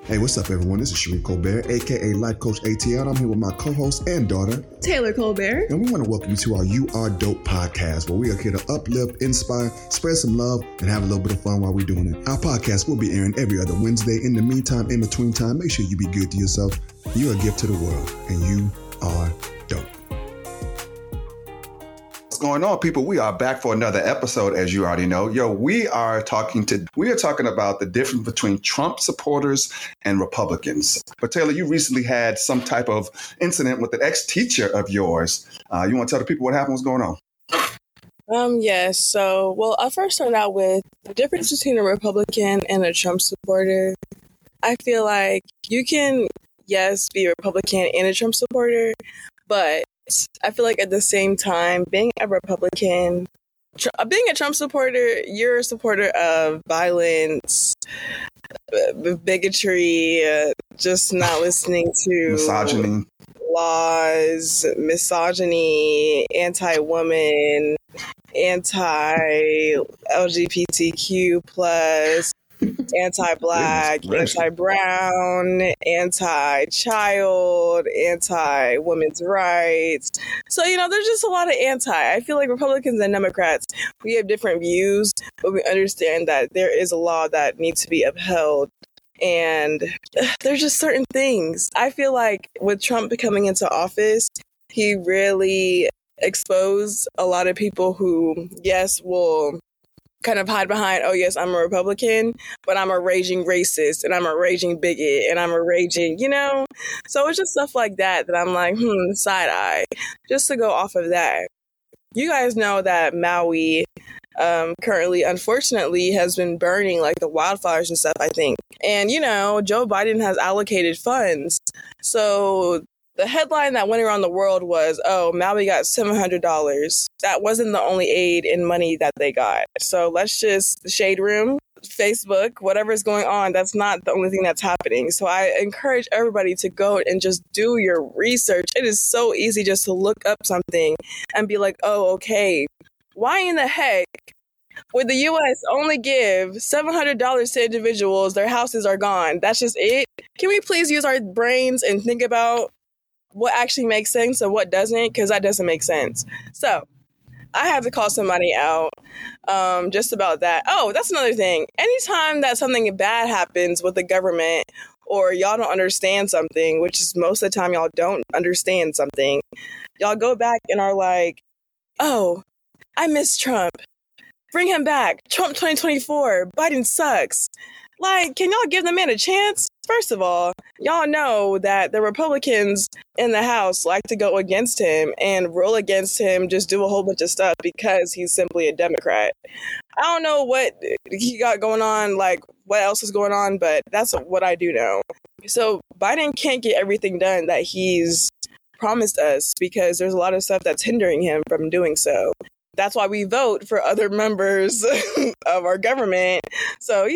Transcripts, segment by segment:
Hey, what's up, everyone? This is Shereen Colbert, aka Life Coach ATL. I'm here with my co-host and daughter, Taylor Colbert. And we want to welcome you to our You Are Dope podcast, where we are here to uplift, inspire, spread some love, and have a little bit of fun while we're doing it. Our podcast will be airing every other Wednesday. In the meantime, in between time, make sure you be good to yourself. You're a gift to the world, and you are dope. What's going on, people? We are back for another episode, as you already know. We are talking about the difference between Trump supporters and Republicans. But Taylor, you recently had some type of incident with an ex-teacher of yours. You want to tell the people what happened? What's going on? Yes. So, I'll first start out with the difference between a Republican and a Trump supporter. I feel like you can, yes, be a Republican and a Trump supporter, but I feel like at the same time, being a Republican, being a Trump supporter, you're a supporter of violence, bigotry, just not listening to misogyny laws, misogyny, anti-woman, anti-LGBTQ plus, anti-black, anti-brown, anti-child, anti-women's rights. So, there's just a lot of I feel like Republicans and Democrats, we have different views, but we understand that there is a law that needs to be upheld. And there's just certain things. I feel like with Trump coming into office, he really exposed a lot of people who, yes, will kind of hide behind, oh, yes, I'm a Republican, but I'm a raging racist and I'm a raging bigot and I'm a raging, So it's just stuff like that I'm like, side eye, just to go off of that. You guys know that Maui currently, unfortunately, has been burning like the wildfires and stuff, I think. And, Joe Biden has allocated funds. So the headline that went around the world was, oh, Maui got $700. That wasn't the only aid and money that they got. So let's just shade room, Facebook, whatever's going on. That's not the only thing that's happening. So I encourage everybody to go and just do your research. It is so easy just to look up something and be like, oh, okay, why in the heck would the U.S. only give $700 to individuals? Their houses are gone. That's just it. Can we please use our brains and think about what actually makes sense and what doesn't, because that doesn't make sense. So I had to call somebody out just about that. Oh, that's another thing. Anytime that something bad happens with the government or y'all don't understand something, which is most of the time y'all don't understand something, y'all go back and are like, oh, I miss Trump. Bring him back. Trump 2024. Biden sucks. Like, can y'all give the man a chance? First of all, y'all know that the Republicans in the House like to go against him and rule against him, just do a whole bunch of stuff because he's simply a Democrat. I don't know what he got going on, like what else is going on, but that's what I do know. So Biden can't get everything done that he's promised us because there's a lot of stuff that's hindering him from doing so. That's why we vote for other members of our government. So,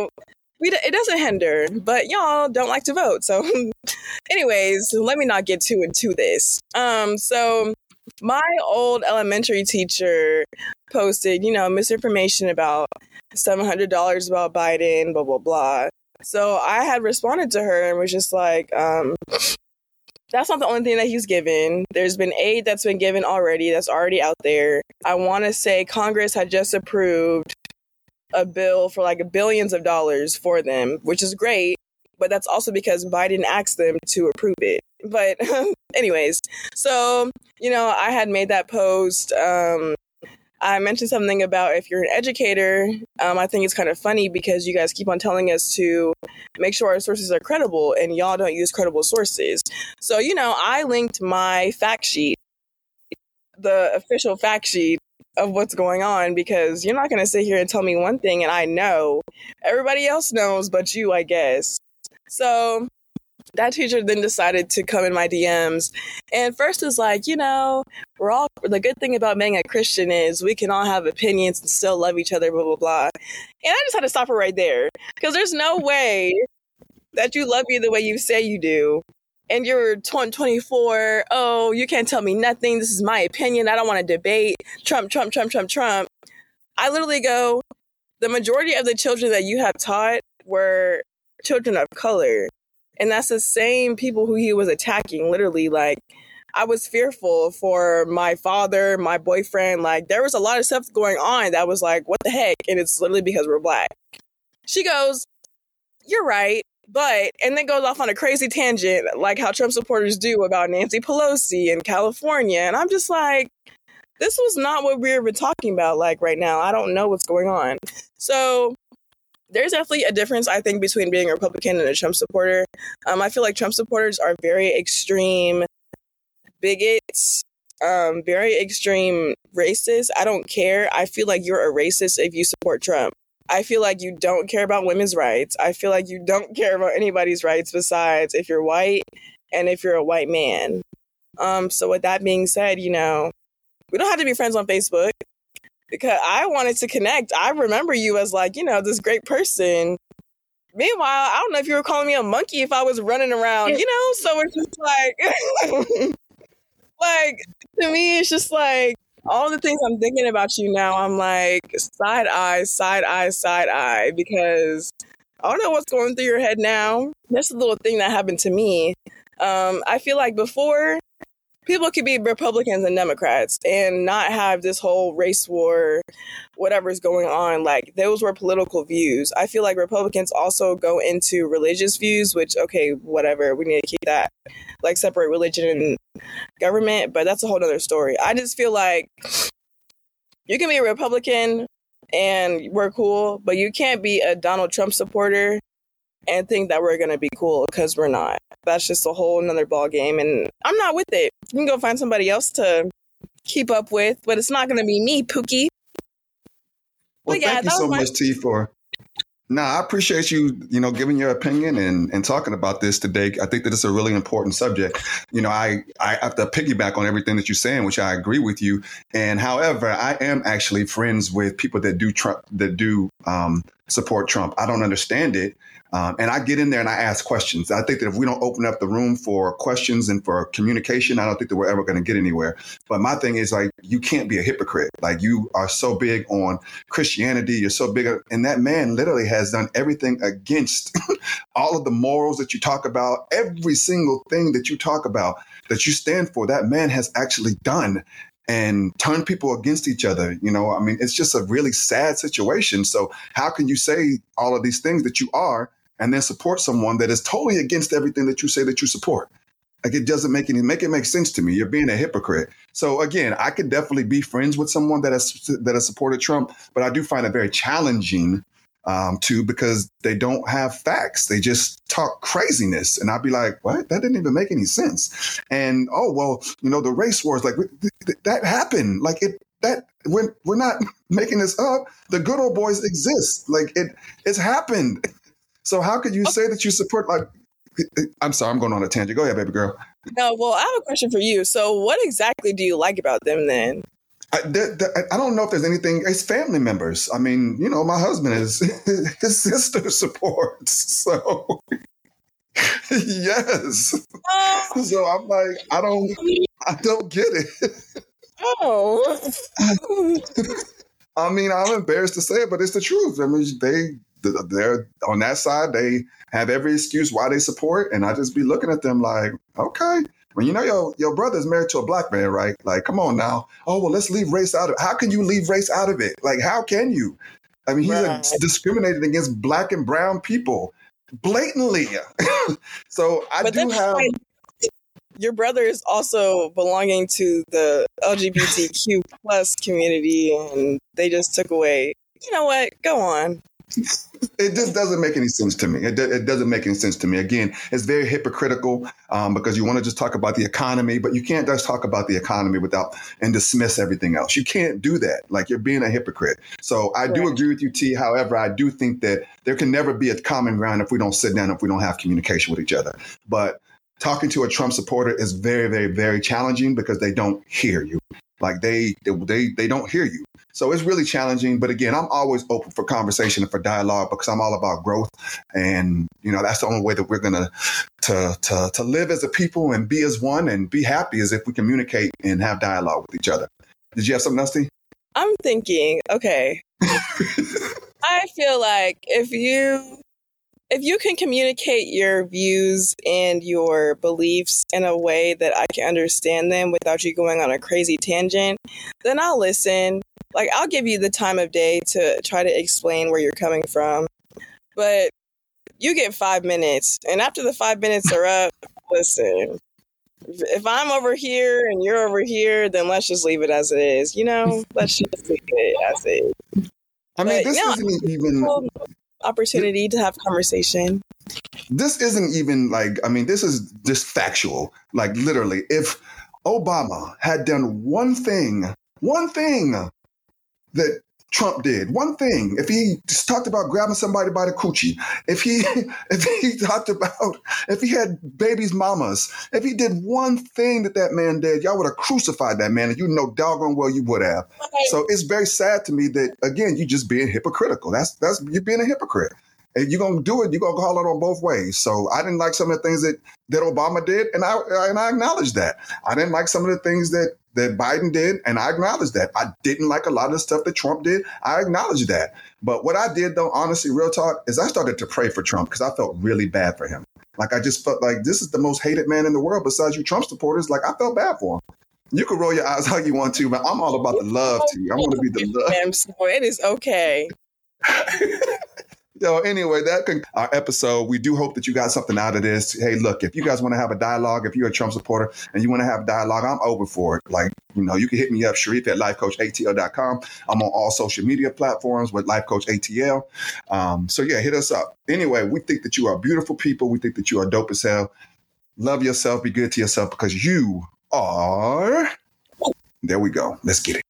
it doesn't hinder, but y'all don't like to vote. So anyways, let me not get too into this. So my old elementary teacher posted, misinformation about $700 about Biden, blah, blah, blah. So I had responded to her and was just like, that's not the only thing that he's given. There's been aid that's been given already, that's already out there. I want to say Congress had just approved a bill for like billions of dollars for them, which is great, but that's also because Biden asked them to approve it. But anyways, so, I had made that post. I mentioned something about if you're an educator, I think it's kind of funny because you guys keep on telling us to make sure our sources are credible and y'all don't use credible sources. So, I linked my fact sheet, the official fact sheet of what's going on, because you're not going to sit here and tell me one thing and I know. Everybody else knows but you, I guess. So that teacher then decided to come in my DMs and first was like, the good thing about being a Christian is we can all have opinions and still love each other, blah, blah, blah. And I just had to stop her right there because there's no way that you love me the way you say you do. And you're 24, oh, you can't tell me nothing. This is my opinion. I don't want to debate. Trump, Trump, Trump, Trump, Trump. I literally go, the majority of the children that you have taught were children of color. And that's the same people who he was attacking, literally. Like, I was fearful for my father, my boyfriend. Like, there was a lot of stuff going on that was like, what the heck? And it's literally because we're Black. She goes, you're right. But, and then goes off on a crazy tangent, like how Trump supporters do about Nancy Pelosi in California. And I'm just like, this was not what we were talking about, like, right now. I don't know what's going on. So there's definitely a difference, I think, between being a Republican and a Trump supporter. I feel like Trump supporters are very extreme bigots, very extreme racists. I don't care. I feel like you're a racist if you support Trump. I feel like you don't care about women's rights. I feel like you don't care about anybody's rights besides if you're white and if you're a white man. So with that being said, you know, we don't have to be friends on Facebook because I wanted to connect. I remember you as like, you know, this great person. Meanwhile, I don't know if you were calling me a monkey if I was running around, you know? So it's just like, like, to me, it's just like, all the things I'm thinking about you now, I'm like, side eye, because I don't know what's going through your head now. That's a little thing that happened to me. I feel like before, people could be Republicans and Democrats and not have this whole race war, whatever's going on. Like, those were political views. I feel like Republicans also go into religious views, which, okay, whatever. We need to keep that, like, separate religion and government. But that's a whole other story. I just feel like you can be a Republican and we're cool, but you can't be a Donald Trump supporter and think that we're going to be cool, because we're not. That's just a whole nother ball game, and I'm not with it. You can go find somebody else to keep up with, but it's not going to be me, Pookie. Well, yeah, thank you so much, T, for... I appreciate you, giving your opinion and talking about this today. I think that it's a really important subject. I have to piggyback on everything that you're saying, which I agree with you. And however, I am actually friends with people that do support Trump. I don't understand it. And I get in there and I ask questions. I think that if we don't open up the room for questions and for communication, I don't think that we're ever going to get anywhere. But my thing is, like, you can't be a hypocrite. Like, you are so big on Christianity. You're so big. And that man literally has done everything against all of the morals that you talk about. Every single thing that you talk about, that you stand for, that man has actually done and turn people against each other. It's just a really sad situation. So how can you say all of these things that you are and then support someone that is totally against everything that you say that you support? Like, it doesn't make it make sense to me. You're being a hypocrite. So again, I could definitely be friends with someone that has supported Trump, but I do find it very challenging because they don't have facts. They just talk craziness. And I'd be like, what? That didn't even make any sense. And, the race wars, like, that happened. Like, we're not making this up. The good old boys exist. Like, it's happened. So how could you say that you support, like, I'm sorry, I'm going on a tangent. Go ahead, baby girl. No, well, I have a question for you. So what exactly do you like about them then? I don't know if there's anything. It's family members. I mean, my husband is his sister supports. So yes. So I'm like, I don't get it. Oh. I mean, I'm embarrassed to say it, but it's the truth. I mean, they're on that side. They have every excuse why they support, and I just be looking at them like, okay. When your brother's married to a Black man, right? Like, come on now. Oh, well, let's leave race out of it. How can you leave race out of it? Like, how can you? I mean, he's discriminated against Black and brown people blatantly. So I do have. Your brother is also belonging to the LGBTQ plus community, and they just took away. You know what? Go on. It just doesn't make any sense to me. It doesn't make any sense to me. Again, it's very hypocritical because you want to just talk about the economy, but you can't just talk about the economy and dismiss everything else. You can't do that. Like, you're being a hypocrite. So I do agree with you, T. However, I do think that there can never be a common ground if we don't sit down, if we don't have communication with each other. But talking to a Trump supporter is very, very, very challenging because they don't hear you. Like, they don't hear you. So it's really challenging. But again, I'm always open for conversation and for dialogue because I'm all about growth. And, that's the only way that we're going to live as a people and be as one and be happy is if we communicate and have dialogue with each other. Did you have something else, T? I'm thinking, okay. I feel like if you if you can communicate your views and your beliefs in a way that I can understand them without you going on a crazy tangent, then I'll listen. Like, I'll give you the time of day to try to explain where you're coming from. But you get 5 minutes, and after the 5 minutes are up, listen. If I'm over here and you're over here, then let's just leave it as it is. Let's just leave it as it is. I mean, this isn't even opportunity to have conversation. This isn't even this is just factual. Like, literally, if Obama had done one thing that Trump did, one thing, if he just talked about grabbing somebody by the coochie, if he had babies' mamas, if he did one thing that man did, y'all would have crucified that man, and you know doggone well you would have. Okay. So it's very sad to me that, again, you just being hypocritical. That's you're being a hypocrite. And you're going to do it, you're going to call it on both ways. So I didn't like some of the things that Obama did, and I acknowledge that. I didn't like some of the things that Biden did, and I acknowledge that. I didn't like a lot of the stuff that Trump did. I acknowledge that. But what I did, though, honestly, real talk, is I started to pray for Trump because I felt really bad for him. Like, I just felt like this is the most hated man in the world besides you Trump supporters. Like, I felt bad for him. You can roll your eyes how you want to, but I'm all about the love to you. I want to be the love. So it is okay. So anyway, our episode. We do hope that you got something out of this. Hey, look, if you guys want to have a dialogue, if you're a Trump supporter and you want to have a dialogue, I'm open for it. Like, you can hit me up, Sharif at lifecoachatl.com. I'm on all social media platforms with Life Coach ATL. So yeah, hit us up. Anyway, we think that you are beautiful people. We think that you are dope as hell. Love yourself. Be good to yourself because you are. There we go. Let's get it.